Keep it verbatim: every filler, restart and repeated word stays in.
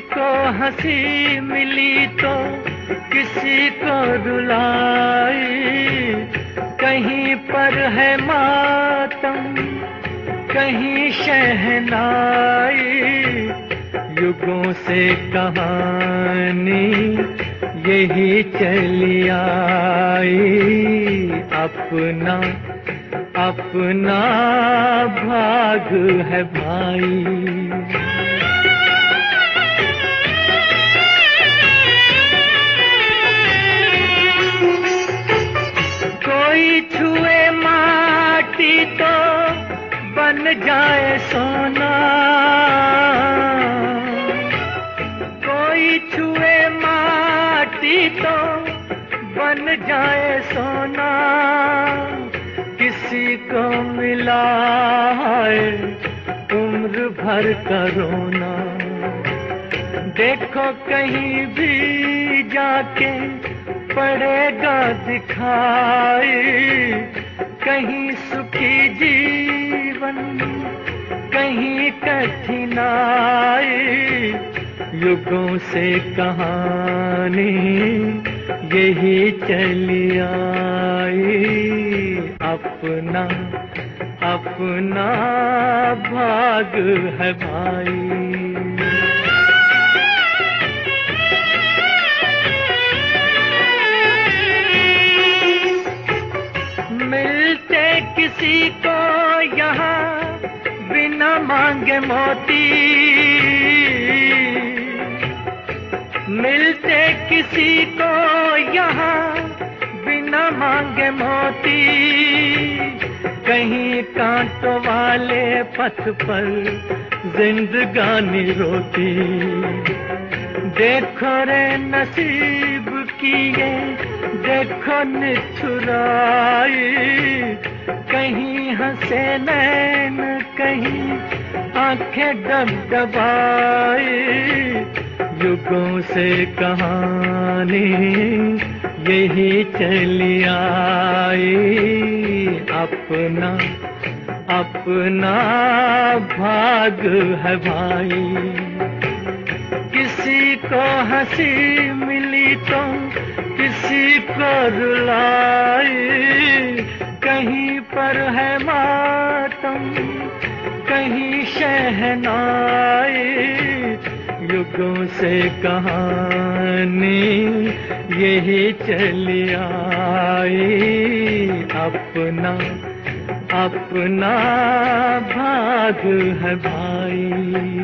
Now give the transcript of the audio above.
को हंसी मिली तो किसी को रुलाई, कहीं पर है मातम कहीं शहनाई, युगों से कहानी यही चली आई, अपना अपना भाग है भाई। कोई छुए माटी तो बन जाए सोना, कोई छुए माटी तो बन जाए सोना, किसी को मिला है उम्र भर का रोना। देखो कहीं भी जाके पड़ेगा दिखाई, कहीं सुखी जीवन कहीं कठिनाई, युगों से कहानी यही चली आई, अपना अपना भाग है भाई। मिलते किसी को यहाँ बिना मांगे मोती, मिलते किसी को यहाँ बिना मांगे मोती, कहीं कांटों वाले पथ पर जिंदगानी रोती। देखो रे नसीब की ये देखो निठुराई, कहीं हंसे नैन कहीं आंखें डबडबाई, युगों से कहानी यही चली आई, अपना अपना भाग है भाई। किसी को हंसी मिली तो किसी को रुलाई, कहीं पर है मातम कहीं शहनाई, युगों से कहानी यही चली आई, अपना अपना भाग है भाई।